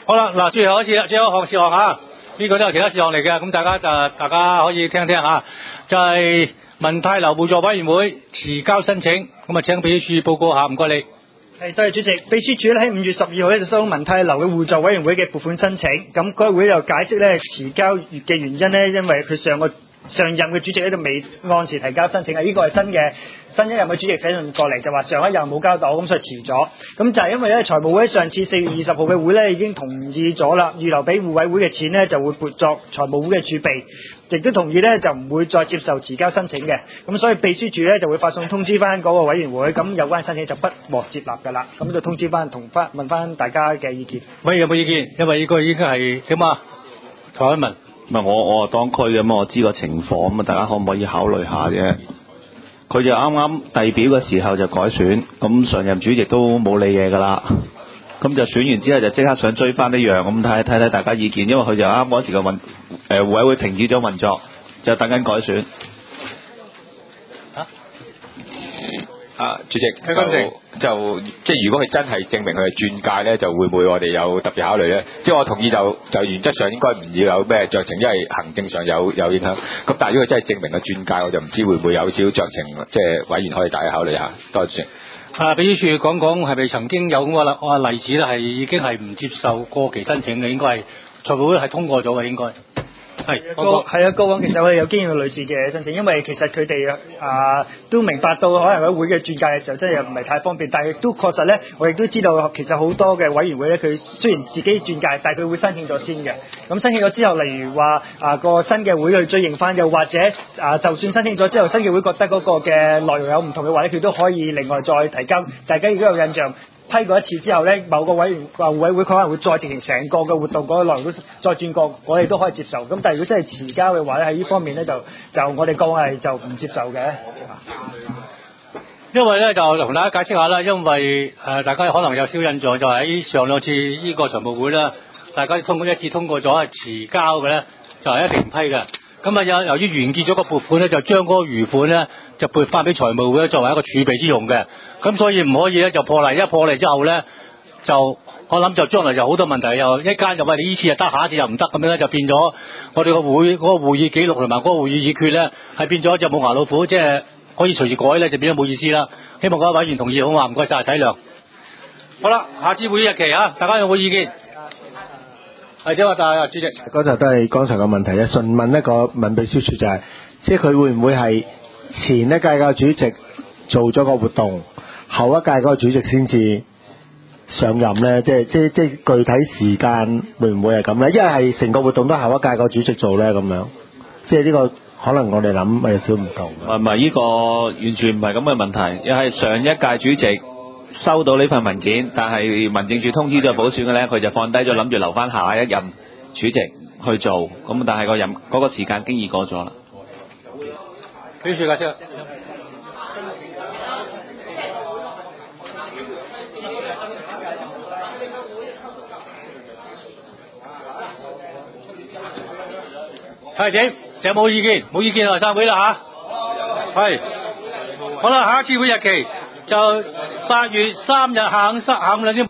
好啦，嗱，最後一項事項啊，呢個都係其他事項嚟嘅，咁大家可以聽聽啊，就係文泰樓互助委員會遲交申請，咁啊請秘書處報告下，唔該你。 係，多謝主席。秘書處咧喺5月12號咧就收到文泰樓嘅互助委員會嘅撥款申請，咁該會又解釋咧遲交月嘅原因咧，因為佢上任嘅主席咧就未按時提交申請啊，呢個係新一任嘅主席寫信過嚟就話上一任冇交到，咁所以遲咗。咁就係因為咧財務會上次4月20號嘅會咧已經同意咗啦，預留俾互委會嘅錢咧就會撥作財務會嘅儲備，亦都同意咧就唔會再接受遲交申請嘅。咁所以秘書處咧就會發送通知翻嗰個委員會，咁有關申請就不獲接納㗎啦。咁就通知翻問翻大家嘅意見。 喂，有冇意見？因為呢個已經係點啊？台灣文。 唔係我當區嘅嘛，我知個情況咁啊，大家可唔可以考慮下啫？佢就啱啱遞表嘅時候就改選，咁上任主席都冇理嘢㗎啦。咁就選完之後就即刻想追翻呢樣，咁睇大家意見，因為佢就啱嗰時個互委會停止咗運作，就等緊改選。 主席就即係如果佢真係證明佢係轉介咧，就會唔會我哋有特別考慮咧？即係我同意就原則上應該唔要有咩酌情，因為行政上有影響。咁但係如果佢真係證明佢轉介，我就唔知會唔會有少少酌情，即係委員可以大家考慮下。多謝主席。 秘書處講係咪曾經有咁個例子咧？係已經係唔接受過期申請嘅，應該係財務會係通過咗嘅，應該。 係啊，過往其實我哋有經驗類似嘅申請，因為其實佢哋都明白到可能喺會嘅轉介嘅時候真係又唔係太方便，但係亦都確實咧，我亦都知道其實好多嘅委員會咧，佢雖然自己轉介，但係佢會申請咗先嘅。咁申請咗之後，例如話個新嘅會去追認翻，又或者就算申請咗之後，新嘅會覺得嗰個嘅內容有唔同嘅話咧，佢都可以另外再提交。大家如果有印象，批過一次之後咧，某個委會佢可能會再進行成個嘅活動，嗰個內容都再轉過，我哋都可以接受。咁但係如果真係遲交嘅話咧，喺呢方面咧就我哋講係就唔接受嘅。 因為咧就同大家解釋下啦，因為大家可能有少印象，就喺上兩次呢個財務會啦，大家一次通過咗係遲交嘅咧，就係一定唔批嘅。咁啊由於完結咗個撥款咧，就將嗰個餘款咧就撥翻俾財務會作為一個儲備之用嘅。咁所以唔可以咧就破例，一破例之後咧就我諗就將來就好多問題，又一間就話你呢次就得，下一次又唔得，咁樣咧就變咗我哋個會嗰個會議記錄同埋嗰個會議議決咧係變咗一隻冇牙老虎，即係可以隨時改咧，就變咗冇意思啦。希望各位委員同意好嘛？唔該晒，體諒。好啦，下次會議日期大家有冇意見？係點啊，主席？ 嗰就都係剛才個問題咧，詢問一個問秘書處就係，即係佢會唔會係前一屆個主席做咗個活動，後一屆嗰個主席先至上任咧？即係具體時間會唔會係咁咧？因為係成個活動都後一屆個主席做咧咁樣，即係呢個可能我哋諗有少唔同。 唔係呢個完全唔係咁嘅問題，又係上一屆主席收到呢份文件，但係民政處通知咗補選嘅咧，佢就放低咗，諗住留翻下一任主席去做。咁但係嗰個時間經已過咗啦。 秘書解釋。係點？有冇意見？冇意見就散會啦吓。係。好啦，下一次會日期就8月3日下午2點。